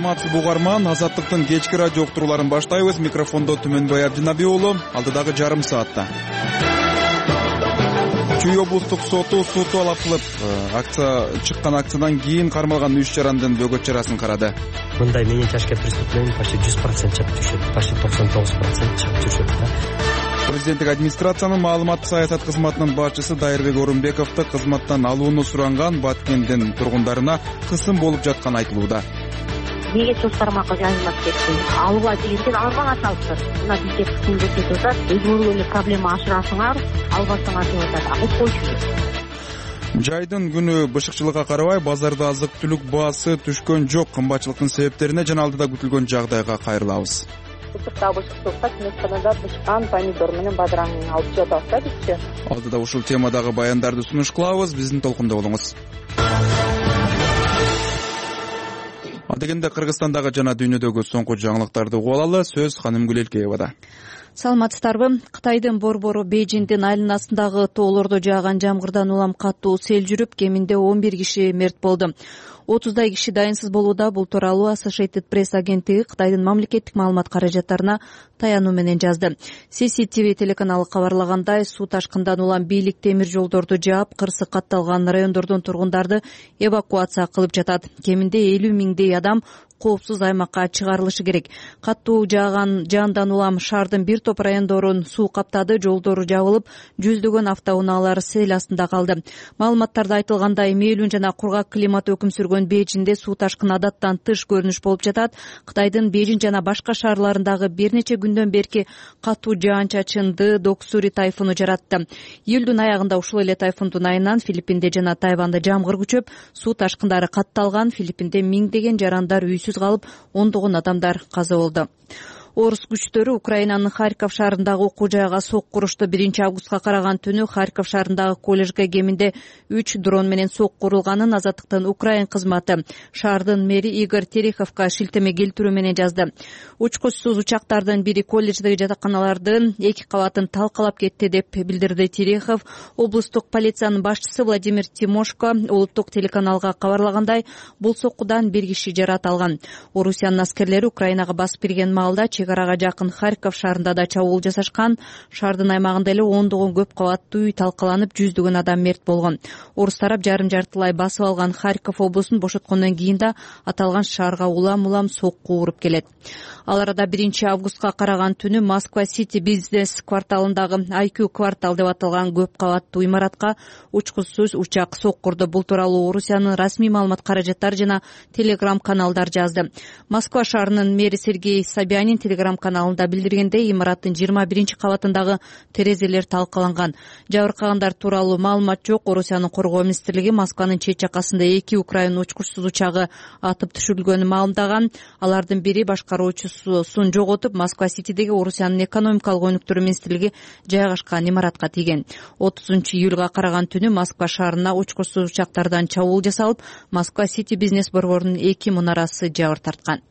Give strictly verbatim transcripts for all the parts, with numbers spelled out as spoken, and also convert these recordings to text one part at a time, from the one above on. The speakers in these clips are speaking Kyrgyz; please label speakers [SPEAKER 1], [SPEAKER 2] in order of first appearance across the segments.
[SPEAKER 1] саламатсызбы угарман, Азаттыктын кечки радио уктурууларын баштайбыз. Микрофондо Түмөнбай Абдинаби уулу. Алдыдагы жарым саатта Чүй облустук соту суу талап кылып, акция чыккан акциядан кийин кармалган үч жарандын бөгөт чарасын карады.
[SPEAKER 2] Мындай менен чашка преступление почти жүз процент чыгып түшөт, почти токсон тогуз процент чыгып түшөт.
[SPEAKER 1] Президенттик администрациянын маалыматтык саясат кызматынын башчысы Дайырбек Орунбековду кызматтан алууну суранган Баткендин тургундарына кысым болуп жатканы айтылууда.
[SPEAKER 3] Неге соц тармакка жазылмап кетти? Алууга дегенден албага салыптыр. Мына бизде кысым көрсөтүп атат. Өзгөргөн эле проблема ашырасыңар, албасаңар деп атат. Бул койчу.
[SPEAKER 1] Жайдын күнү бышыкчылыкка карабай, базарда азык-түлүк баасы түшкөн жок. Кымбатчылыктын себептерине жана алдыда күтүлгөн жагдайга кайрылабыз.
[SPEAKER 4] Бышыкта бышыктыкта чыныкканада бышкан помидор менен бадыраң алып жатабыз да бизчи.
[SPEAKER 1] Алдыда ушул темадагы баяндарды сунуш кылабыз. Биздин толкунда болуңуз. Адегенде Кыргызстандагы жана дүйнөдөгү соңку жаңылыктарды угуп алалы. Сөз Ханым Гүлелкеевада.
[SPEAKER 5] Саламатсыздарбы? Кытайдын борбору Бейжиңдин айланасындагы тоолордо жааган жамгырдан улам катуу сел жүрүп, кеминде он бир киши мерт болду. отуздай киши дайынсыз болууда. Бул тууралуу Associated Press агенттиги Кытайдын мамлекеттик маалымат каражаттарына таянуу менен жазды. си си ти ви телеканалы кабарлагандай, суу ташкындан улам бийлик темир жолдорду жаап, кырсы катталган райондордун тургундарды эвакуация кылып жатат. Кеминде элүү миңдей адам коопсуз аймакка чыгарылышы керек. Катуу жааган жаандан улам шаардын бир топ райондорун суу каптады, жолдору жабылып, жүздөгөн автоунаалар сел астында калды. Маалыматтарда айтылгандай, мээлүүн жана кургак климат өкүм сүргөн Бейжиңде суу ташкын адаттан тыш көрүнүш болуп жатат. Кытайдын Бейжиң жана башка шаарларындагы бир нече күндөн берки катуу жаан-чачынды Доксури тайфуну жаратты. Июлдун аягында ушул эле тайфундун айынан Филиппинде жана Тайванда жамгыр күчөп, суу ташкындары катталган. Филиппинде миңдеген жарандар үйсүз калып, ондогон адамдар каза болду. Орус күчтөрү Украинанын Харьков шаарындагы окуу жайга сок курушту. биринчи августка караган түнү Харьков шаарындагы коллежге кеминде үч дрон менен сок курулганын Азаттыктын Украин кызматы шаардын мэри Игорь Тереховго шилтеме келтирүү менен жазды. Учкучсуз учактардын бири коллеждеги жатаканалардын эки кабатын талкалап кетти деп билдирди Терехов. Облустук полициянын башчысы Владимир Тимошко улуттук телеканалга кабарлагандай, бул соккудан бир киши жарат алган. Орусиянын аскерлери Украинага басып кирген маалда чегарага жакын Харьков шаарында да чабуул жасашкан. Шаардын аймагында эле ондогон көп кабаттуу үй талкаланып, жүздөгөн адам мерт болгон. Орус тарап жарым жартылай басып алган Харьков облусун бошоткондон кийин да аталган шаарга улам-улам сокку уруп келет. Ал арада биринчи августка караган түнү Москва Сити бизнес кварталындагы ай кью квартал деп аталган көп кабаттуу имаратка учкучсуз учак сок курду. Бул тууралуу Орусиянын расмий маалымат каражаттары жана телеграм каналдар жазды. Москва шаарынын мэри Сергей Собянин телеграм каналында билдиргендей, имараттын жыйырма биринчи кабатындагы терезелер талкаланган. Жабыркагандар тууралуу маалымат жок. Орусиянын коргоо министрлиги Москванын чет жакасында эки Украин учкучсуз учагы атып түшүрүлгөнүн маалымдаган. Алардын бири башкаруучусун жоготуп, Москва Ситидеги Орусиянын экономикалык өнүктүрүү министрлиги жайгашкан имаратка тийген. отузунчу июлга караган түнү Москва шаарына учкучсуз учактардан чабуул жасалып, Москва Сити бизнес борборунун эки мунарасы жабыр тарткан.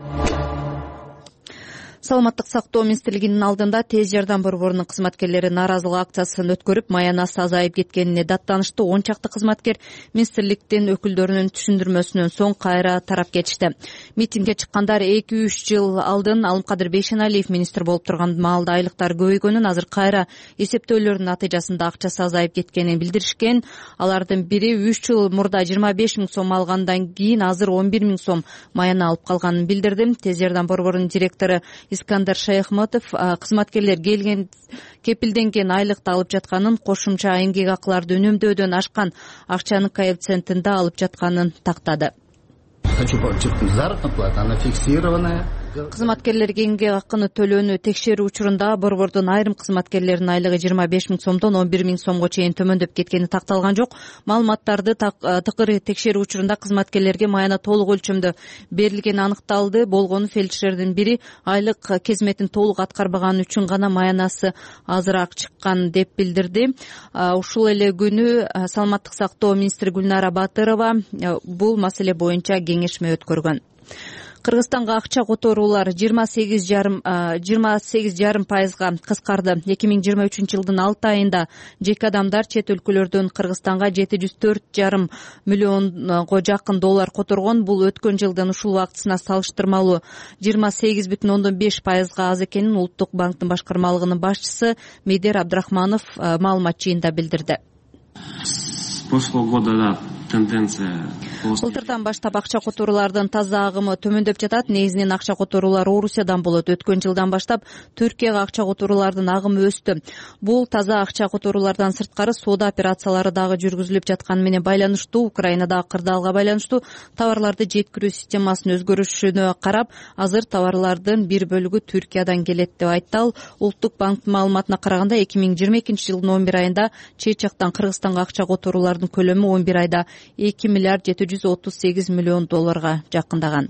[SPEAKER 5] Саламаттык сактоо министрлигинин алдында тез жардам борборунун кызматкерлери нааразылык акциясын өткөрүп, маянасы азайып кеткенине даттанышты. он чакты кызматкер министрликтин өкүлдөрүнүн түшүндүрмөсүнөн соң кайра тарап кетишти. Митингге чыккандар эки үч жыл алдын Алымкадыр Бейшеналиев министр болуп турган маалда айлыктар көбөйгөнүн, азыр кайра эсептөөлөрдүн натыйжасында акчасы азайып кеткенин билдиришкен. Алардын бири үч жыл мурда жыйырма беш миң сом алгандан кийин азыр он бир миң сом маяна алып калганын билдирди. Тез жардам борборунун директору Искандер Шаяхматов кызматкерлер келген кепилденген айлыкты алып жатканын, кошумча эмгек акыларды үнөмдөөдөн ашкан акчанын коэффициентинде алып жатканын тактады.
[SPEAKER 6] Хочу подчеркнуть, заработная плата, она фиксированная.
[SPEAKER 5] Кызматкерлерге эмгек акыны төлөөнү текшерүү учурунда борбордун айрым кызматкерлеринин айлыгы жыйырма беш миң сомдон он бир миң сомго чейин төмөндөп кеткени такталган жок. Маалыматтарды тыкыр текшерүү учурунда кызматкерлерге маяна толук өлчөмдө берилгени аныкталды. Болгону фельдшердин бири айлык кезметин толук аткарбаганы үчүн гана маянасы азыраак чыккан деп билдирди. Ушул эле күнү саламаттык сактоо министри Гүлнара Батырова бул маселе боюнча кеңешме өткөргөн. Кыргызстанга акча которуулар жыйырма сегиз жарым жыйырма сегиз жарым пайызга кыскарды. эки миң жыйырма үчүнчү жылдын алты айында жеке адамдар чет өлкөлөрдөн Кыргызстанга жети жүз төрт жарым миллионго жакын доллар которгон. Бул өткөн жылдын ушул убактысына салыштырмалуу жыйырма сегиз бүтүн ондон беш пайызга аз экенин Улуттук банктын башкармалыгынын башчысы Медер Абдрахманов маалымат жыйында билдирди.
[SPEAKER 7] С прошлого года, да, тенденция.
[SPEAKER 5] Былтырдан баштап акча которуулардын таза агымы төмөндөп жатат. Негизинен акча которуулар Орусиядан болот. Өткөн жылдан баштап Түркияга акча которуулардын агымы өстү. Бул таза акча которуулардан сырткары соода операциялары дагы жүргүзүлүп жатканы менен байланыштуу. Украинадагы кырдаалга байланыштуу товарларды жеткирүү системасынын өзгөрүшүнө карап, азыр товарлардын бир бөлүгү Түркиядан келет деп айтты ал. Улуттук банктын маалыматына караганда эки миң жыйырма экинчи жылдын он бир айында чет жактан Кыргызстанга акча которуулардын көлөмү он бир айда эки миллиард жети жүз отуз сегиз миллион долларга жакындаган.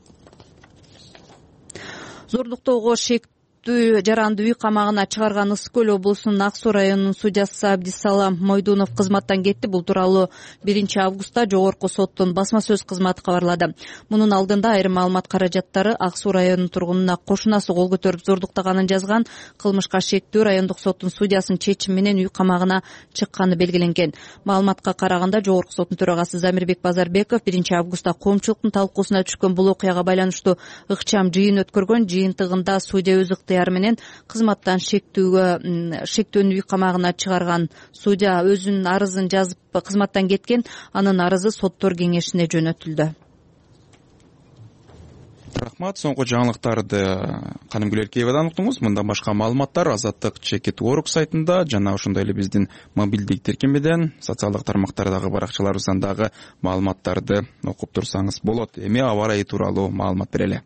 [SPEAKER 5] Зордуктоого шектүү жаранды үй камагына чыгарган Ысык көл облусунун Ак Суу районунун судьясы Абдисалам Мойдунов кызматтан кетти. Бул тууралуу биринчи августта жогорку соттун басма сөз кызматы кабарлады. Мунун алдында айрым маалымат каражаттары Ак Суу районунун тургунуна кошунасы кол көтөрүп зордуктаганын жазган. Кылмышка шектүү райондук соттун судьясынын чечими менен үй камагына чыкканы белгиленген. Маалыматка караганда жогорку соттун төрагасы Замирбек Базарбеков биринчи августта коомчулуктун талкуусуна түшкөн бул окуяга байланыштуу ыкчам жыйын өткөргөн. Жыйынтыгында судья өз ыктыяры менен кызматтан шектүүгө шектүүнү үй камагына чыгарган. Судья өзүнүн арызын жазып кызматтан кеткен. Анын арызы соттор кеңешине жөнөтүлдү.
[SPEAKER 1] Рахмат. Соңку жаңылыктарды Канымгүл Эркеевадан уктуңуз. Мындан башка маалыматтар Азаттык Чекит Орг сайтында жана ошондой эле биздин мобилдик тиркемеден, социалдык тармактардагы баракчаларыбыздан дагы маалыматтарды окуп турсаңыз болот. Эми аба ырайы тууралуу маалымат берели.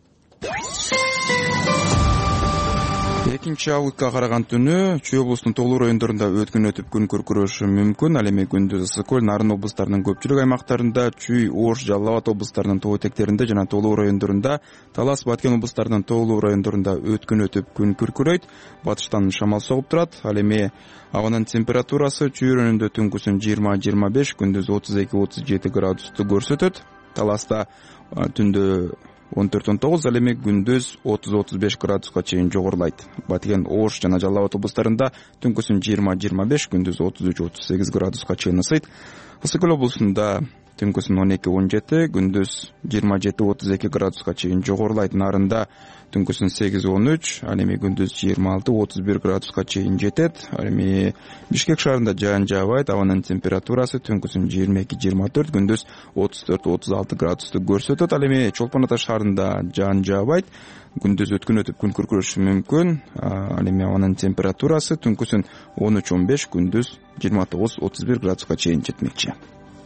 [SPEAKER 1] экинчи августка караган түнү Чүй облусунун Тоолуу райондорунда өткөн өтүп күн күркүрөшү мүмкүн. Ал эми күндүз Ысык көл, Нарын облустарынын көпчүлүк аймактарында, Чүй, Ош, Жалал Абад облустарынын тоо этектеринде жана Тоолуу райондорунда, Талас, Баткен облустарынын Тоолуу райондорунда өткөн өтүп күн күркүрөйт. Батыштан шамал согуп турат. Ал эми абанын температурасы Чүй районунда түнкүсүн жыйырма жыйырма беш, күндүз отуз эки отуз жети градусту көрсөтөт. Таласта түндө он төрт он тогуз, ал эми күндүз отуз отуз беш градуска чейин жогорулайт. Баткен, Ош жана Жалал Абад облустарында түнкүсүн жыйырма жыйырма беш, күндүз отуз үч отуз сегиз градуска чейин ысыйт. Ысык көл облусунда түнкүсүн он эки он жети, күндүз жыйырма жети отуз эки градуска чейин жогорулайт. Нарында түнкүсүн сегиз он үч, ал эми күндүз жыйырма алты отуз бир градуска чейин жетет. Ал эми Бишкек шаарында жаан жаабайт. Абанын температурасы түнкүсүн жыйырма эки жыйырма төрт, күндүз отуз төрт отуз алты градусту көрсөтөт. Ал эми Чолпон Ата шаарында жаан жаабайт. Күндүз өткөн өтүп күн күркүрөшү мүмкүн. Ал эми абанын температурасы түнкүсүн он үч он беш, күндүз жыйырма тогуз отуз бир градуска чейин жетмекчи.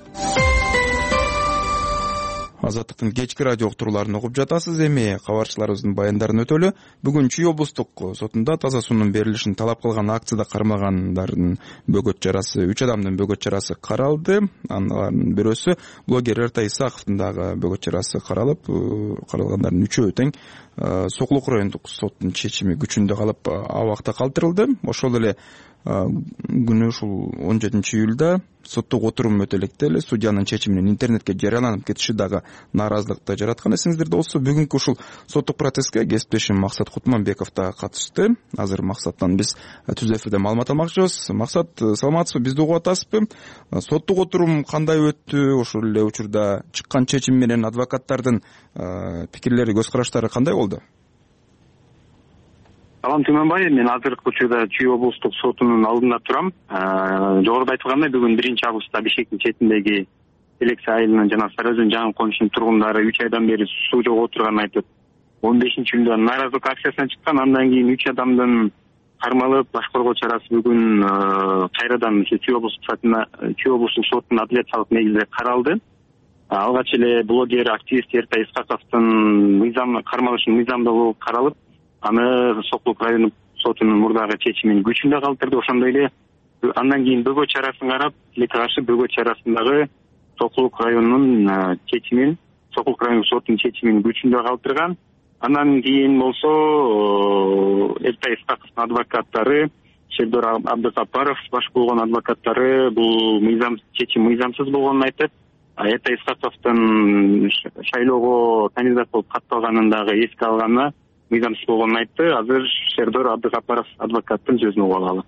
[SPEAKER 1] Азаттыктын кечки радио уктурууларын угуп жатасыз. Эми кабарчыларыбыздын баяндарын өтөлү. Бүгүн Чүй облустук сотунда таза суунун берилишин талап кылган акцияда кармагандардын бөгөт чарасы, үч адамдын бөгөт чарасы каралды. Анын бирөөсү блогер Эртай Исаковдун дагы бөгөт чарасы каралып, каралгандардын үчөө тең Сокулук райондук соттун чечими күчүндө калып абакта калтырылды. Ошол эле күнү ушул он жетинчи июлда соттук отурум өтө электе эле судьянын чечиминин интернетке жарыяланып кетиши дагы нааразылыкты жараткан. Эсиңиздерде болсо, бүгүнкү ушул соттук процесске кесиптешим Максат Кутманбеков да катышты. Азыр Максаттан биз түз эфирде маалымат алмакчыбыз. Максат, саламатсызбы? Бизди угуп атасызбы? Соттук отурум кандай өттү? Ошол эле учурда чыккан чечим менен адвокаттардын пикирлери, көз караштары кандай болду?
[SPEAKER 8] Салам Түмөнбай, мен азыркы учурда Чүй облустук сотунун алдында турам. Жогоруда айтылгандай, бүгүн биринчи августта Бишкектин четиндеги Элексе айылынын жана Сары Өзөн жаңы конушунун тургундары үч айдан бери суу жок отурганын айтып, он бешинчи июлда нааразылык акциясына чыккан. Андан кийин үч адамдын кармалып, баш коргоо чарасы бүгүн кайрадан Чүй облустук сотуна, Чүй облустук сотунун апелляциялык негизде каралды. Алгач эле блогер, активист Эртай Исаковдун мыйзам кармалышынын мыйзамдуулугу каралып, аны Сокулук райондук сотунун мурдагы чечимин күчүндө калтырды. Ошондой эле андан кийин бөгөт чарасын карап, тилекке каршы бөгөт чарасындагы Сокулук районунун чечимин, Сокулук райондук сотунун чечимин күчүндө калтырган. Андан кийин болсо Эртай Исаковдун адвокаттары, Шердор Абдыкапаров баш болгон адвокаттары бул мыйзам чечим мыйзамсыз болгонун айтып, Аята Исхаковдун шайлоого кандидат болуп катталганын дагы эске алганы мыйзамсыз болгонун айтты. Азыр Шердор Абдыкапаров адвокаттын сөзүн угуп алалы.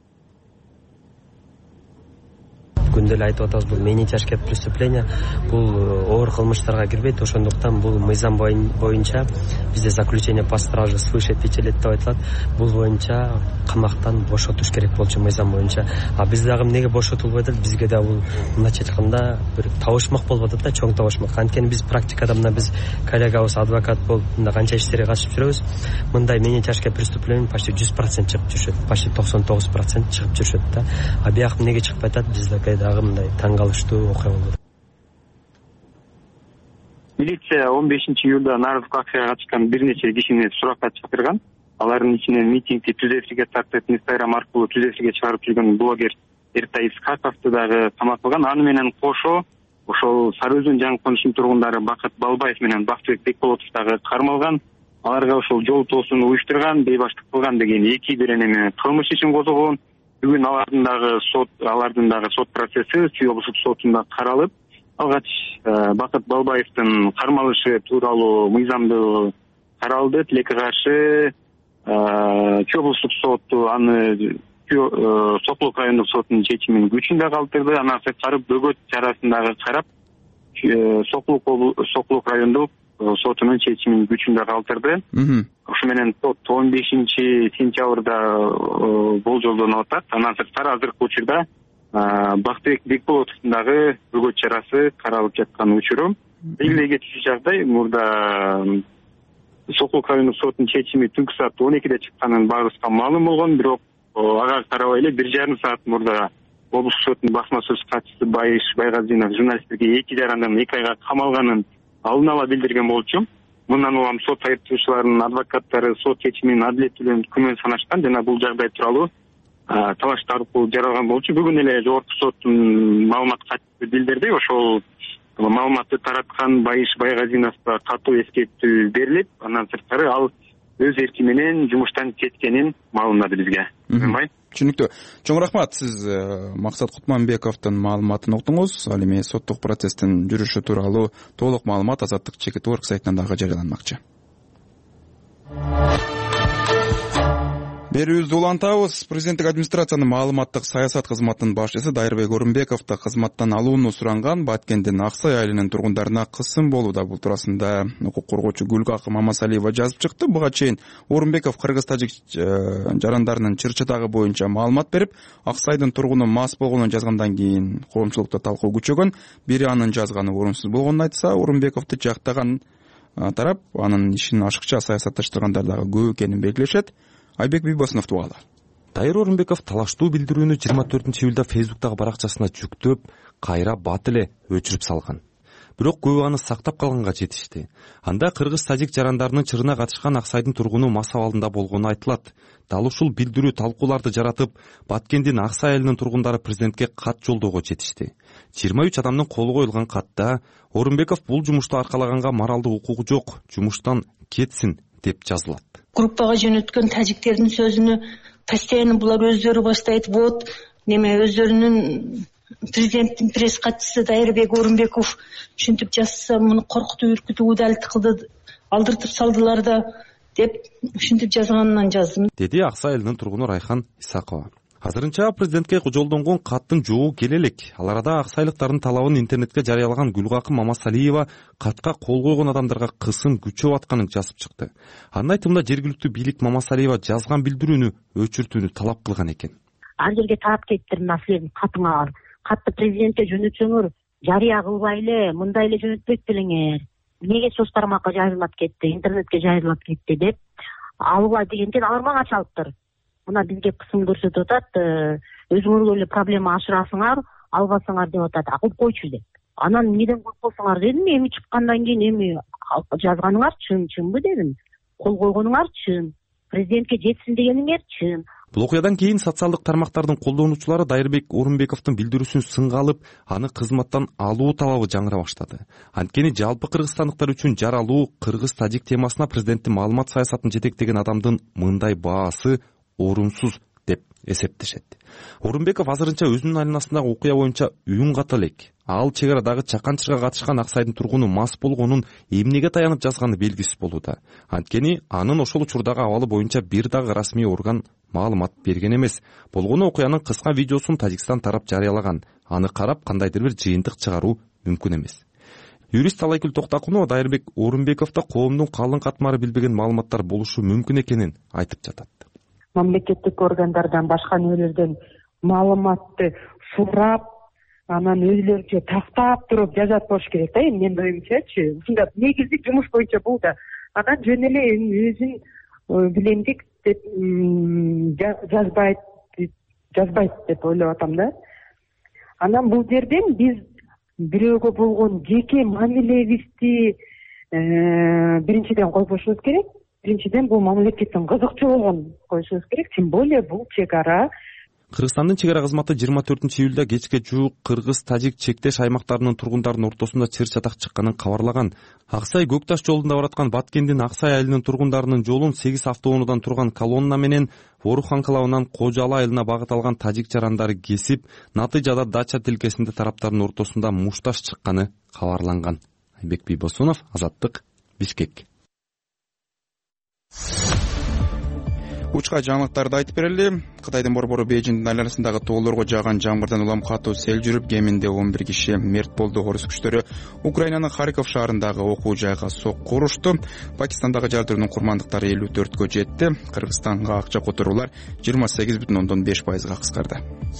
[SPEAKER 2] Күндө эле айтып атабыз, бул менее тяжкое преступление, бул оор кылмыштарга кирбейт. Ошондуктан бул мыйзам боюнча бизде заключение по страже свыше пяти лет деп айтылат. Бул боюнча камактан бошотуш керек болчу мыйзам боюнча. А биз дагы эмнеге бошотулбайт? Бизге да бул мындайча айтканда бир табышмак болуп атат да, чоң табышмак. Анткени биз практикада мына биз коллегабыз адвокат болуп мында канча иштерге катышып жүрөбүз. Мындай менее тяжкое преступление почти жүз процент чыгып жүрүшөт, почти токсон тогуз процент чыгып жүрүшөт да. А бияк эмнеге чыгып атат? Бизде дагы мындай таң калыштуу окуя болду.
[SPEAKER 8] Милиция он бешинчи июлда Нарызовго акцияга катышкан бир нече кишини суракка чакырган. Алардын ичинен митингди түз эфирге тартып Инстаграм аркылуу түз эфирге чыгарып жүргөн блогер Эртай Исхаковду дагы камап кылган. Аны менен кошо ошол Сары Өзөн жаңы конушунун тургундары Бакыт Балбаев менен Бактыбек Бекболотов дагы кармалган. Аларга ошол жол тоосуну уюштурган, бейбаштык кылган деген эки беренеме менен кылмыш ишин козгогон. Бүгүн алардын дагы сот алардын дагы сот процесси Чүй облустук сотунда каралып, алгач Бакыт Балбаевдин кармалышы тууралуу мыйзамдуу каралды. Тилекке каршы Чүй облустук соту аны Сокулук райондук сотунун чечимин күчүндө калтырды. Анан сырткары бөгөт чарасын дагы карап, Сокулук райондук сотунун чечимин күчүндө калтырды. Ошо менен сот он бешинчи сентябрда болжолдонуп атат. Анан сырткары азыркы учурда Бактыбек Бекболотовдун дагы бөгөт чарасы каралып жаткан учуру. Белгилей кетчү жагдай, мурда Сокулук райондук сотунун чечими түнкү саат он экиде чыкканын баарыбызга маалым болгон, бирок ага карабай эле бир жарым саат мурда облустук сотунун басма сөз катчысы Байыш Байгазинов журналисттерге эки жарымдан эки айга камалганын алдын ала билдирген болчу. Мындан улам сот айыптоочуларынын адвокаттары сот чечимин адилеттүүлүгүн күмөн санашкан жана бул жагдай тууралуу талаш таркуу жаралган болчу. Бүгүн эле жогорку соттун маалымат катчысы билдирди. Ошол маалыматты тараткан Байыш Байгазиновго катуу эскертүү берилип, андан сырткары ал өз эрки менен жумуштан кеткенин маалымдады бизге.
[SPEAKER 1] Түшүнүктүү. Чоң рахмат. Сиз Максат Кутманбековдун маалыматын уктуңуз. Ал эми соттук процесстин жүрүшү тууралуу толук маалымат Азаттык Чекит Орг сайтынан дагы жарыяланмакчы. Берүүбүздү улантабыз. Президенттик администрациянын маалыматтык саясат кызматынын башчысы Дайырбек Орунбековду кызматтан алууну суранган Баткендин Аксай айылынын тургундарына кысым болууда. Бул туурасында укук коргоочу Гүлгакы Мамасалиева жазып чыкты. Буга чейин Орунбеков кыргыз-тажик жарандарынын чыр-чатагы боюнча маалымат берип, Аксайдын тургуну мас болгонун жазгандан кийин коомчулукта талкуу күчөгөн. Бири анын жазганы орунсуз болгонун айтса, Орунбековду жактаган тарап анын ишин ашыкча саясатташтыргандар дагы көп экенин белгилешет. Айбек Бибосунов тугалы.
[SPEAKER 9] Дайыр Орунбеков талаштуу билдирүүнү жыйырма төртүнчү июлда Фейсбуктагы баракчасына жүктөп, кайра бат эле өчүрүп салган. Бирок көбү аны сактап калганга жетишти. Анда кыргыз-тажик жарандарынын чырына катышкан Аксайдын тургуну мас абалында болгону айтылат. Дал ушул билдирүү талкууларды жаратып, Баткендин Аксай айылынын тургундары президентке кат жолдоого жетишти. жыйырма үч адамдын колу коюлган катта Орунбеков бул жумушту аркалаганга моралдык укугу жок, жумуштан кетсин деп жазылат.
[SPEAKER 10] Группага жөнөткөн тажиктердин сөзүнө постоянно булар өздөрү баштайт. Вот неме өздөрүнүн президенттин пресс катчысы Дайырбек Орунбеков ушинтип жазса, муну коркутуп үркүтүп удалит кылды, алдыртып салдылар да деп ушинтип жазганынан жаздым,
[SPEAKER 9] деди Аксай айылынын тургуну Райхан Исакова. Азырынча президентке жолдонгон каттын жообу келе элек. Ал арада аксайлыктардын талабын интернетке жарыялаган Гүлгакы Мамасалиева катка кол койгон адамдарга кысым күчөп атканын жазып чыкты. Анын айтымында жергиликтүү бийлик Мамасалиева жазган билдирүүнү өчүртүүнү талап кылган экен.
[SPEAKER 3] Ар жерге тарап кетиптир силердин катыңар. Катты президентке жөнөтсөңөр, жарыя кылбай эле, мындай эле жөнөтпөк белеңер. Эмнеге соц тармакка жайылып кетти, интернетке жайылып кетти деп алгыла дегенден алар мага чалыптыр. Мына бизге кысым көрсөтүп атат, өзүңөр эле проблема ашырасыңар, албасаңар деп атат, акып койчу деп. Анан эмнеден коркосуңар дедим, эми чыккандан кийин эми жазганыңар чын, чынбы дедим. Кол койгонуңар чын, президентке жетсин дегениңер чын.
[SPEAKER 9] Бул окуядан кийин социалдык тармактардын колдонуучулары Дайырбек Орунбековдун билдирүүсүн сынга алып, аны кызматтан алуу талабы жаңыра баштады. Анткени жалпы кыргызстандыктар үчүн жаралуу кыргыз-тажик темасына президенттин маалымат саясатын жетектеген адамдын мындай баасы орунсуз деп эсептешет. Орунбеков азырынча өзүнүн айланасындагы окуя боюнча үн ката элек. ал чек арадагы чаканчырга катышкан Аксайдын тургуну мас болгонун эмнеге таянып жазганы белгисиз болууда. Анткени анын ошол учурдагы абалы боюнча бир дагы расмий орган маалымат берген эмес. Болгону окуянын кыска видеосун Тажикстан тарап жарыялаган. Аны карап кандайдыр бир жыйынтык чыгаруу мүмкүн эмес. Юрист Талайкүл Токтакунова Дайырбек Орунбековдо коомдун калың катмары билбеген маалыматтар болушу мүмкүн экенин айтып жатат.
[SPEAKER 11] Мамлекеттик органдардан башка нөлөрдөн маалыматты сурап, анан өзүлөрүнчө тактап туруп жазат болуш керек да, менин оюмчачы. Ушунда негизги жумуш боюнча бул да. Анан жөн эле өзүн билемдик деп жазбайт, жазбайт деп ойлоп атам да. Анан бул жерден биз бирөөгө болгон жеке мамилебизди биринчиден койбошубуз керек. Биринчиден бул мамлекеттин кызыкчылыгын коюшубуз керек. Тем более бул чек ара.
[SPEAKER 9] Кыргызстандын чек ара кызматы жыйырма төртүнчү июлда кечке жуук кыргыз-тажик чектеш аймактарынын тургундарынын ортосунда чыр чатак чыкканын кабарлаган. Аксай Көк Таш жолунда бараткан Баткендин Аксай айылынын тургундарынын жолун сегиз автоунуудан турган колонна менен Орух анклавынан Кожалы айылына багыт алган тажик жарандары кесип, натыйжада дача тилкесинде тараптардын ортосунда мушташ чыкканы кабарланган. Айбек Бийбосунов, Азаттык, Бишкек.
[SPEAKER 1] Учка жаңылыктарды айтып берели. Кытайдын борбору Бейжиңдин айланасындагы тоолорго жааган жамгырдан улам катуу сел жүрүп, кеминде он бир киши мерт болду. Орус күчтөрү Украинанын Харьков шаарындагы окуу жайга сокку урушту. Пакистандагы жардыруунун курмандыктары элүү төрткө жетти. Кыргызстанга акча которуулар жыйырма сегиз бүтүн ондон беш пайызга кыскарды.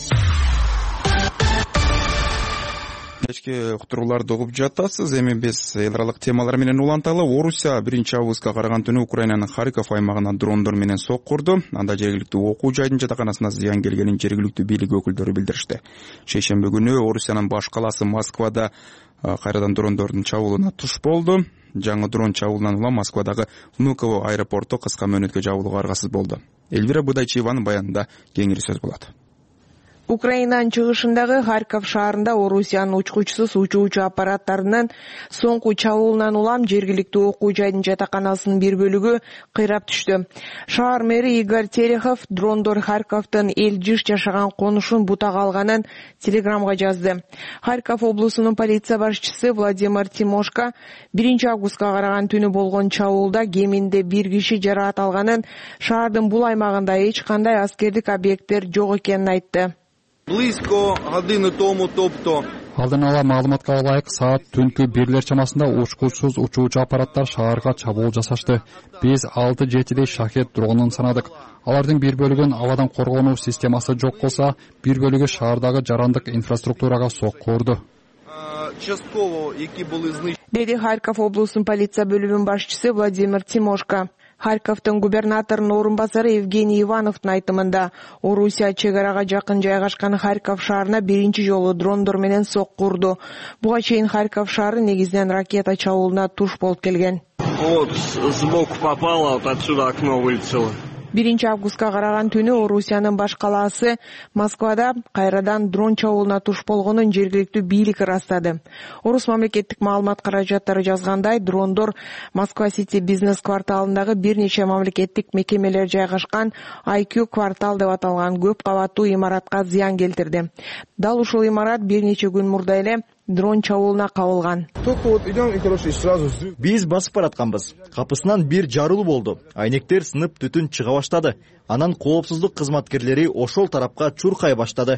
[SPEAKER 1] Кечки уктурууларды угуп жатасыз. Эми биз эл аралык темалар менен уланталы. Орусия биринчи августка караган түнү Украинанын Харьков аймагынан дрондор менен сокку урду. Анда жергиликтүү окуу жайдын жатаканасына зыян келгенин жергиликтүү бийлик өкүлдөрү билдиришти. Шейшемби күнү Орусиянын баш калаасы Москвада кайрадан дрондордун чабуулуна туш болду. Жаңы дрон чабуулунан улам Москвадагы Внуково аэропорту кыска мөөнөткө жабылууга аргасыз болду. Эльвира Будайчиеванын баянында кеңири сөз болот.
[SPEAKER 12] Украинанын чыгышындагы Харьков шаарында Орусиянын учкучсуз учуучу аппараттарынын соңку чабуулунан улам жергиликтүү окуу жайдын жатаканасынын бир бөлүгү кыйрап түштү. Шаар мэри Игорь Терехов дрондор Харьковдун эл жыш жашаган конушун бутага алганын телеграмга жазды. Харьков облусунун полиция башчысы Владимир Тимошко биринчи августка караган түнү болгон чабуулда кеминде бир киши жараат алганын, шаардын бул аймагында эч кандай аскердик объекттер жок экенин айтты.
[SPEAKER 13] Алдын ала маалыматка ылайык саат түнкү бирлер чамасында учкучсуз учуучу аппараттар шаарга чабуул жасашты. Биз алты жетидей шахет дронун санадык. Алардын бир бөлүгүн абадан коргонуу системасы жок болсо, бир бөлүгү шаардагы жарандык инфраструктурага сокку урду.
[SPEAKER 12] Деди Харьков облусунун полиция бөлүмүнүн башчысы Владимир Тимошко. Харьковдун губернаторунун орун басары Евгений Ивановдун айтымында Орусия чек арага жакын жайгашкан Харьков шаарына биринчи жолу дрондор менен сокку урду. Буга чейин Харьков шаары негизинен ракета чабуулуна туш болуп келген.
[SPEAKER 7] Вот сбоку попало, вот отсюда окно вылетело.
[SPEAKER 12] биринчи августка караган түнү Орусиянын баш калаасы Москвада кайрадан дрон чабуулуна туш болгонун жергиликтүү бийлик ырастады. Орус мамлекеттик маалымат каражаттары жазгандай, дрондор Москва-Сити бизнес кварталындагы бир нече мамлекеттик мекемелер жайгашкан ай кью квартал деп аталган көп кабаттуу имаратка зыян келтирди. Дал ушул имарат бир нече күн мурда эле дрон чабуулуна кабылган.
[SPEAKER 14] Биз басып баратканбыз. Капысынан бир жарылуу болду. Айнектер сынып түтүн чыга баштады. Анан коопсуздук кызматкерлери ошол тарапка чуркай баштады.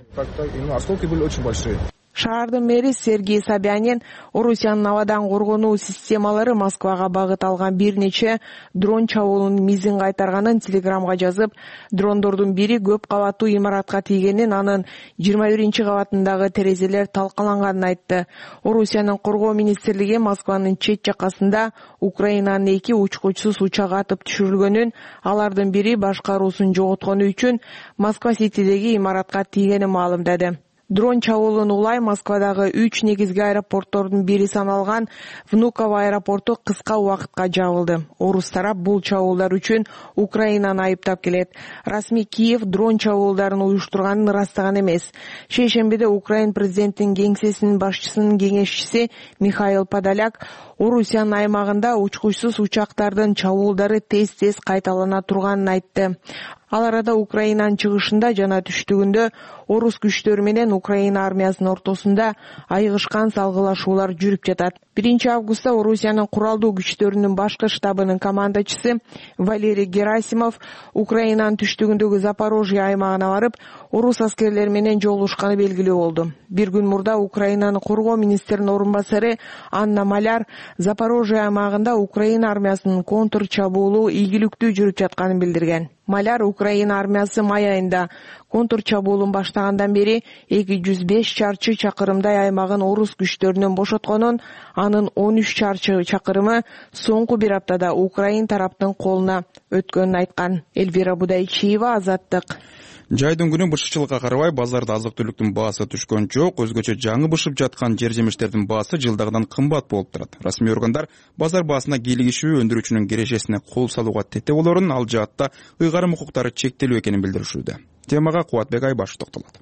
[SPEAKER 12] Шаардын мэри Сергей Собянин Орусиянын абадан коргонуу системалары Москвага багыт алган бир нече дрон чабуулунун мизин кайтарганын телеграмга жазып, дрондордун бири көп кабаттуу имаратка тийгенин, анын жыйырма биринчи кабатындагы терезелер талкаланганын айтты. Орусиянын коргоо министрлиги Москванын чет жакасында Украинанын эки учкучсуз учагы атып түшүрүлгөнүн, алардын бири башкаруусун жоготкону үчүн Москва-Ситидеги имаратка тийгенин маалымдады. Дрон чабуулун улай Москвадагы үч негизги аэропорттордун бири саналган Внуково аэропорту кыска убакытка жабылды. Орус тарап бул чабуулдар үчүн Украинаны айыптап келет. Расмий Киев дрон чабуулдарын уюштурганын ырастаган эмес. Шейшембиде Украин президентинин кеңсесинин башчысынын кеңешчиси Михаил Подоляк Орусиянын аймагында учкучсуз учактардын чабуулдары тез-тез кайталана турганын айтты. Ал арада Украинанын чыгышында жана түштүгүндө орус күчтөрү менен Украина армиясынын ортосунда айыгышкан салгылашуулар жүрүп жатат. биринчи августта Орусиянын куралдуу күчтөрүнүн башкы штабынын командачысы Валерий Герасимов Украинанын түштүгүндөгү Запорожье аймагына барып, орус аскерлери менен жолугушканы белгилүү болду. Бир күн мурда Украинаны коргоо министринин орун басары Анна Маляр Запорожье аймагында Украина армиясынын контр чабуулу ийгиликтүү жүрүп жатканын билдирген. Маляр Украина армиясы май айында контр чабуулун баштагандан бери эки жүз беш чарчы чакырымдай аймагын орус күчтөрүнөн бошотконун, анын он үч чарчы чакырымы соңку бир аптада Украин тараптын колуна өткөнүн айткан. Эльвира Будайчиева, Азаттык.
[SPEAKER 1] Жайдын күнү бышыкчылыкка карабай базарда азык түлүктүн баасы түшкөн жок, өзгөчө жаңы бышып жаткан жер жемиштердин баасы жылдагыдан кымбат болуп турат. Расмий органдар базар баасына кийлигишүү өндүрүүчүнүн кирешесине кол салууга тете болорун, ал жаатта ыйгарым укуктары чектелүү экенин билдиришүүдө. Темага Кубатбек Айбашев токтолот.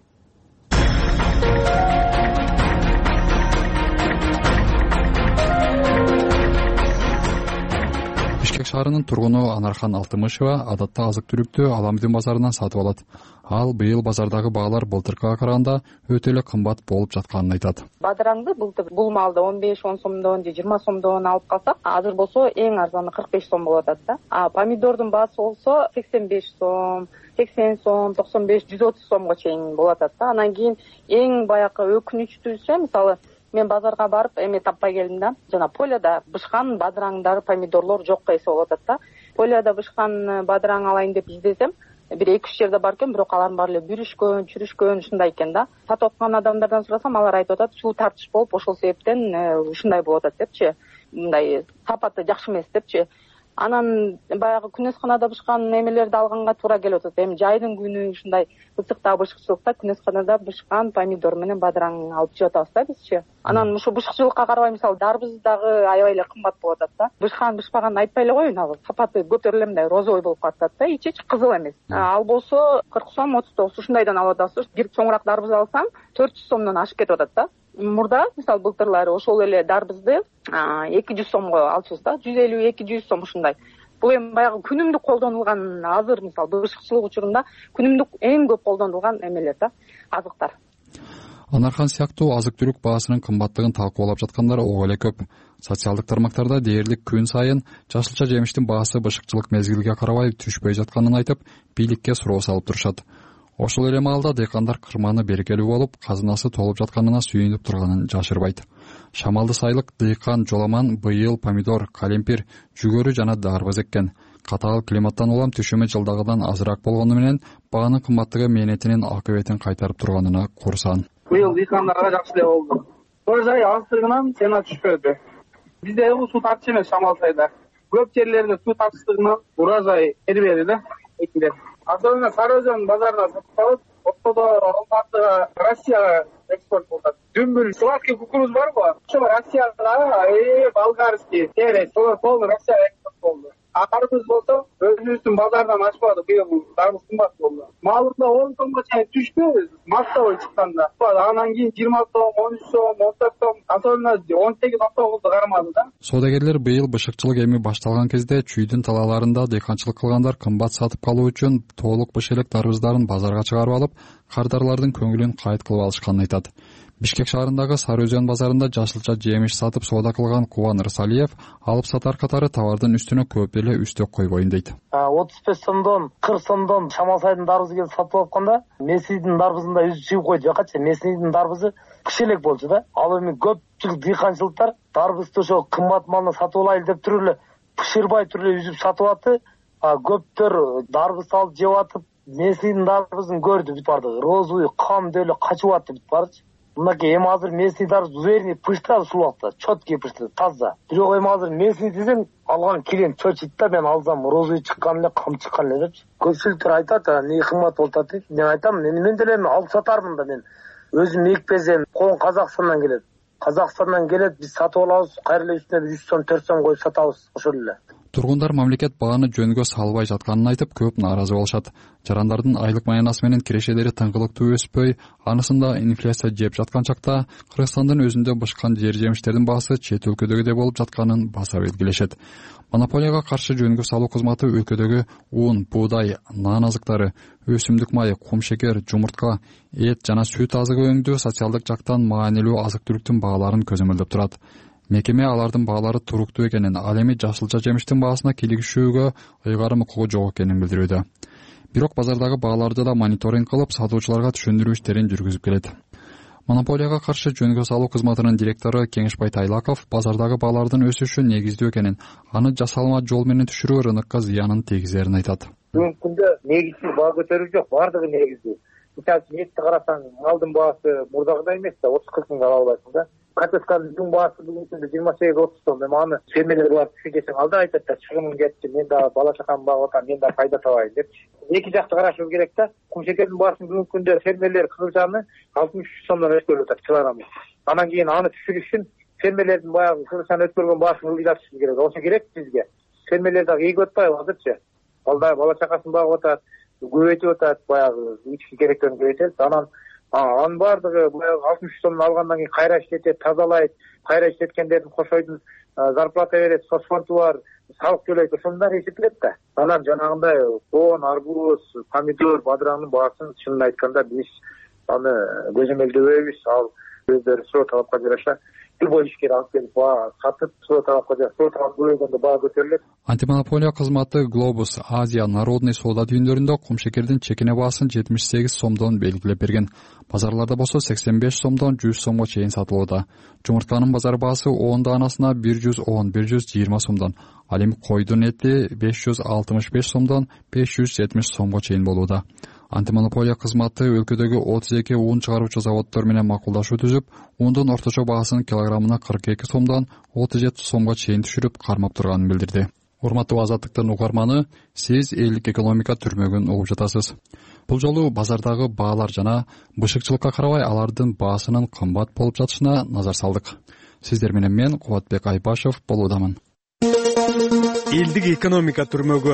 [SPEAKER 13] Бишкек шаарынын тургуну Анархан Алтымышева адатта азык түлүктү Аламдин базарынан сатып алат. Ал быйыл базардагы баалар былтыркыга караганда өтө эле кымбат болуп жатканын айтат.
[SPEAKER 4] Бадыраңды былтыр бул малды он беш он сомдон же жыйырма сомдон алып калсак, азыр болсо эң арзаны кырк беш сом болуп атат да. А помидордун баасы болсо сексен беш сом, сексен сом, токсон беш, жүз отуз сомго чейин болуп атат да. Анан кийин эң баякы өкүнүчтүүсү, мисалы мен базарга барып эме таппай келдим да. Жана поледа бышкан бадыраңдар, помидорлор жок эсе болуп атат да. Поледа бышкан бадыраң алайын деп издесем, бир эки үч жерде бар экен, бирок алардын баары эле бүрүшкөн, чүрүшкөн ушундай экен да. Сатып аткан адамдардан сурасам, алар айтып атат, суу тартыш болуп, ошол себептен ушундай болуп атат депчи. Мындай сапаты жакшы эмес депчи. Анан баягы күнөсканада бышкан немелерди алганга туура келип атат. Эми жайдын күнү ушундай ысыкта бышыкчылыкта күнөсканада бышкан помидор менен бадыраң алып жеп атабыз да бизчи. Анан ушу бышыкчылыкка карабай, мисалы дарбыз дагы аябай эле кымбат болуп атат да. Бышкан бышпаганын айтпай эле коеюн, ал сапаты көтөрүлө мындай розовый болуп калат да, ичи кызыл эмес. Ал болсо кырк сом, отуз тогуз ушундайдан алып атабыз. Бир чоңураак дарбыз алсаң төрт жүз сомдон ашып кетип атат да. Мурда мисалы былтырлары ошол эле дарбызды эки жүз сомго алчубуз да, жүз элүү эки жүз сом ушундай. Бул эми баягы күнүмдүк колдонулган, азыр мисалы бышыкчылык учурунда күнүмдүк эң көп колдонулган эмелер да, азыктар.
[SPEAKER 13] Анархан сыяктуу азык түлүк баасынын кымбаттыгын талкуулап жаткандар ого эле көп. Социалдык тармактарда дээрлик күн сайын жашылча жемиштин баасы бышыкчылык мезгилге карабай түшпөй жатканын айтып, бийликке суроо салып турушат. Ошол эле маалда дыйкандар кырманы берекелүү болуп, казынасы толуп жатканына сүйүнүп турганын жашырбайт. Шамалды сайылык дыйкан Жоламан быйыл помидор, калемпир, жүгөрү жана дарбыз эккен. Катаал климаттан улам түшүмү жылдагыдан азыраак болгону менен баанын кымбаттыгы мээнетинин акыбетин кайтарып турганына курсан.
[SPEAKER 15] Быйыл дыйкандарга жакшы эле болду. Урожай аздыгынан цена түшпөдү. Бизде суу тартыш эмес Шамал сайда. Көп жерлерде суу тартыштыгынан урожай эрбеди да. Особенно Сарыөзөн базарына сатып алып, ортодо Алматыга, Россияга экспорт болуп атат. Дүмбүл, сладкий кукуруз барбы? Ошо Россияга, э, болгарский, терес, солар полный Россияга экспорт болду. А дарбыз болсо, өзүбүздүн базардан ашпады, быйыл дарбыз кымбат болду. Малында он сомго чейин түшпү, мактабой чыкканда. Анан кийин жыйырма сом, он үч сом, он төрт сом, особенно он сегиз он тогузду кармады да.
[SPEAKER 13] Соодагерлер быйыл бышыкчылык эми башталган кезде чүйдүн талааларында дыйканчылык кылгандар кымбат сатып калуу үчүн тоолук быш элек дарбыздарын базарга чыгарып алып, кардарлардын көңүлүн кайыт кылып алышканын айтат. Бишкек шаарындагы Сарыөзөн базарында жашылча жемиш сатып соода кылган Кубан Рысалиев алып сатар катары товардын үстүнө көп эле үстөк койбойн дейт.
[SPEAKER 16] отуз беш сомдон, кырк сомдон Шамал сайдын дарбызы келип сатып алганда, Месийдин дарбызында өзү чыгып койду жакачы. Месийдин дарбызы кичелек болчу да. Ал эми көпчүлүк дыйканчылыктар дарбызды ошо кымбат малына сатып алайлы деп туруп эле бышырбай туруп эле үзүп сатып атты. А көптөр дарбыз алып жеп атып, Месийдин дарбызын көрдү бүт бардыгы. Розовый кам деп эле качып атты бүт барды. Мынакей эми азыр Месний дарбыз уверенный пыштырат ушул убакта, чоткий пыштырат, таза. Бирок эми азыр Месний десең, алган клиент чочойт да, мен алсам розовый чыккан эле, кам чыккан эле депчи. Көпчүлүктөр айтат, эмне кымбат болуп атат дейт. Мен айтам, мен деле эми алып сатармын да, мен өзүм экпесем, коң Казакстандан келет. Казакстандан келет, биз сатып алабыз, кайра эле үстүнө жүз сом, төрт сом коюп сатабыз, ошол эле.
[SPEAKER 13] Тургундар мамлекет бааны жөнгө салбай жатканын айтып көп нааразы болушат. Жарандардын айлык маянасы менен кирешелери тыңгылыктуу өспөй, анысында инфляция жеп жаткан чакта Кыргызстандын өзүндө бышкан жер жемиштердин баасы чет өлкөдөгүдөй болуп жатканын баса белгилешет. Монополияга каршы жөнгө салуу кызматы өлкөдөгү ун, буудай, нан азыктары, өсүмдүк майы, кум шекер, жумуртка, эт жана сүт азыгы өңдүү социалдык жактан маанилүү азык-түлүктүн бааларын көзөмөлдөп турат. Мекеме алардын баалары туруктуу экенин, ал эми жашылча жемиштин баасына кийлигишүүгө ыйгарым укугу жок экенин билдирүүдө. Бирок базардагы бааларды да мониторинг кылып, сатуучуларга түшүндүрүү иштерин жүргүзүп келет. Монополияга каршы жөнгө салуу кызматынын директору Кеңешбай Тайлаков базардагы баалардын өсүшү негиздүү экенин, аны жасалма жол менен түшүрүү рынокко зыянын тийгизерин айтат.
[SPEAKER 17] Бүгүнкү күндө негизсиз баа көтөрүү жок, баардыгы негиздүү. Мисалы үчүн этти карасаң, малдын баасы мурдагыдай эмес да, отуз кырк миңге ала албайсың да. Картошканын бүгүн баасы бүгүнкү күндө жыйырма сегиз отуз сом. Эми аны фермерлер барып түшү десең, алда айтат да, чыгымым кетти, мен да бала чакамды багып атам, мен да пайда табайын депчи. Эки жакты карашыбыз керек да. Кум шекердин баасын бүгүнкү күндө фермерлер кызылчаны алтымыш үч сомдон өткөрүп атат килограммы. Анан кийин аны түшүрүш үчүн фермерлердин баягы кызылчаны өткөргөн баасын ылдыйлатышыбыз керек. Ошо керек бизге. Фермерлер дагы ийгип атпайбы азырчы? Алда бала чакасын багып атат, көбөйтүп атат, баягы ички керектерин көбөйтөт. Анан анын баардыгы баягы алтымыш үч сомдон алгандан кийин кайра иштетет, тазалайт, кайра иштеткендердин кошойдун зарплата берет, соцфонду бар, салык төлөйт, ошонун баары эсептелет да. Анан жанагындай коон, арбуз, помидор, бадыраңдын баасын чынын айтканда биз аны көзөмөлдөбөйбүз. Ал өздөрү суроо талапка жараша любой ишкер алып келип баа сатып, суроо талапка жараша суроо талап көбөйгөндө баа көтөрүлөт.
[SPEAKER 13] Антимонополия кызматы Глобус Азия народный соода түйүндөрүндө кум шекердин чекине баасын жетимиш сегиз сомдон белгилеп берген. Базарларда болсо сексен беш сомдон жүз сомго чейин сатылууда. Жумуртканын базар баасы он даанасына бир жүз он — бир жүз жыйырма сомдон, ал эми койдун эти беш жүз алтымыш беш сомдон беш жүз жетимиш сомго чейин болууда. Антимонополия кызматы өлкөдөгү отуз эки ун чыгаруучу заводдор менен макулдашуу түзүп, ундун орточо баасын килограммына кырк эки сомдон отуз жети сомго чейин түшүрүп кармап турганын билдирди. Урматтуу Азаттыктын угарманы, сиз элдик экономика түрмөгүн угуп жатасыз. Бул жолу базардагы баалар жана бышыкчылыкка карабай алардын баасынын кымбат болуп жатышына назар салдык. Сиздер менен мен Кубатбек Айбашев болуудамын.
[SPEAKER 18] Элдик экономика түрмөгү.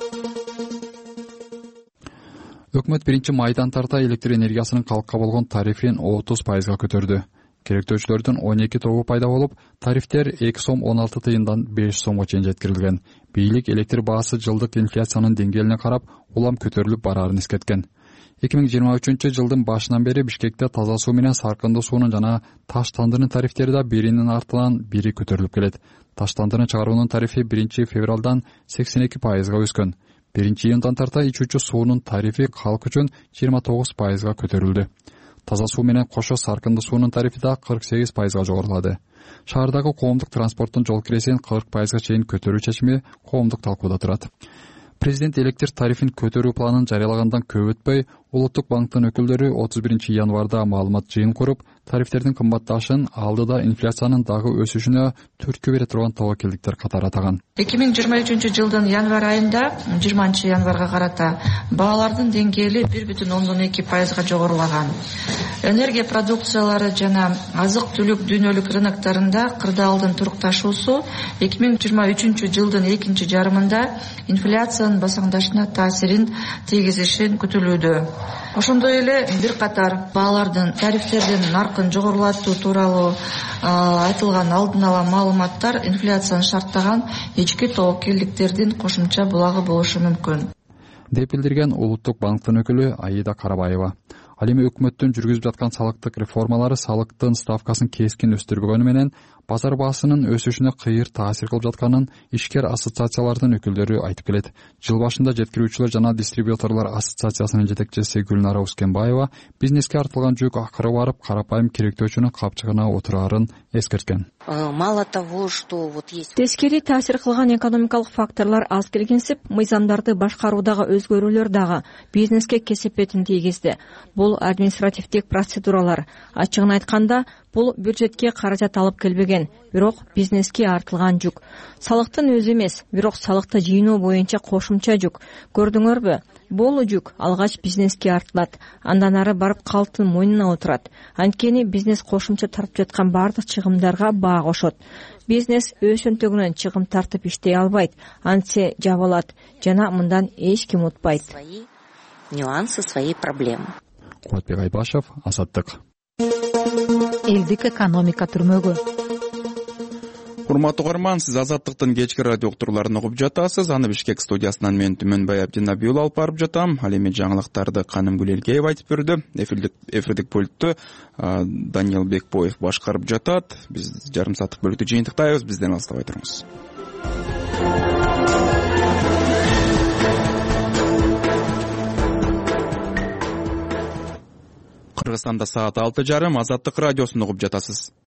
[SPEAKER 13] Өкмөт биринчи майдан тарта электр энергиясынын калкка болгон тарифин отуз пайызга көтөрдү. Керектөөчүлөрдүн он эки тобу пайда болуп, тарифтер эки сом он алты тыйындан беш сомго чейин жеткирилген. Бийлик электр баасы жылдык инфляциянын деңгээлине карап, улам көтөрүлүп бараарын эскерткен. эки миң жыйырма үчүнчү жылдын башынан бери Бишкекте таза суу менен саркындуу суунун жана таш тандынын тарифтери да биринин артынан бири көтөрүлүп келет. Таш тандыны чыгаруунун тарифи биринчи февралдан сексен эки пайызга өскөн. биринчи июндан тарта ичүүчү суунун тарифи калк үчүн жыйырма тогуз пайызга көтөрүлдү. Таза суу менен кошо саркындуу суунун тарифи да кырк сегиз пайызга жогорулады. Шаардагы коомдук транспорттун жол киресин кырк пайызга чейин көтөрүү чечими коомдук талкууда турат. Президент электр тарифин көтөрүү планын жарыялагандан көп өтпөй, Улуттук банктын өкүлдөрү отуз биринчи январда маалымат жыйын куруп, тарифтердин кымбатташын, алдыда инфляциянын дагы өсүшүнө түрткү бере турган тобокелдиктер катары атаган.
[SPEAKER 19] эки миң жыйырма үчүнчү жылдын январь айында жыйырманчы январга карата баалардын деңгээли бир бүтүн ондон эки пайызга жогорулаган. Энергия продукциялары жана азык-түлүк дүйнөлүк рыноктарында кырдаалдын турукташуусу эки миң жыйырма үчүнчү жылдын экинчи жарымында инфляциянын басаңдашына таасирин тийгизишин күтүлүүдө. Ошондой эле бир катар баалардын тарифтердин наркын жогорулатуу тууралуу айтылган алдын ала маалыматтар инфляцияны шарттаган ички тобокелдиктердин кошумча булагы болушу мүмкүн,
[SPEAKER 13] деп билдирген Улуттук банктын өкүлү Аида Карабаева. Ал эми өкмөттүн жүргүзүп жаткан салыктык реформалары салыктын ставкасын кескин өстүрбөгөнү менен базар баасынын өсүшүнө кыйыр таасир кылып жатканын ишкер ассоциациялардын өкүлдөрү айтып келет. Жыл башында жеткирүүчүлөр жана дистрибьюторлор ассоциациясынын жетекчиси Гүлнара Ускенбаева бизнеске артылган жүк акыры барып карапайым керектөөчүнүн капчыгына отурарын эскерткен.
[SPEAKER 20] Мало того, что вот есть
[SPEAKER 5] тескери таасир кылган экономикалык факторлор аз келгенсип, мыйзамдарды башкаруудагы өзгөрүүлөр дагы бизнеске кесепетин тийгизди. Бул административдик процедуралар. Ачыгын айтканда, бул бюджетке каражат алып келбеген, бирок бизнеске артылган жүк. Салыктын өзү эмес, бирок салыкты жыйноо боюнча кошумча жүк. Көрдүңөрбү?
[SPEAKER 21] болуу жүк алгач бизнеске артылат, андан ары барып калктын мойнуна отурат. Анткени бизнес кошумча тартып жаткан баардык чыгымдарга баа кошот. Бизнес өз өнтөгүнөн чыгым тартып иштей албайт, антсе жабылат жана мындан эч ким утпайт.
[SPEAKER 20] Нюансы, свои проблемы.
[SPEAKER 13] Кубатбек Айбашев, Азаттык.
[SPEAKER 5] Элдик экономика түрмөгү.
[SPEAKER 1] Урматтуу угарман, сиз Азаттыктын кечки радио уктурууларын угуп жатасыз. Аны Бишкек студиясынан мен Түмөнбай Абдинабиул алып барып жатам. Ал эми жаңылыктарды Каным Гүлелкеев айтып берди. Эфирдик эфирдик пультту Даниэл Бекбоев башкарып жатат. Биз жарым сааттык бөлүктү жыйынтыктайбыз. Бизден алыстабай туруңуз. Кыргызстанда саат алты жарым. Азаттык радиосун угуп жатасыз.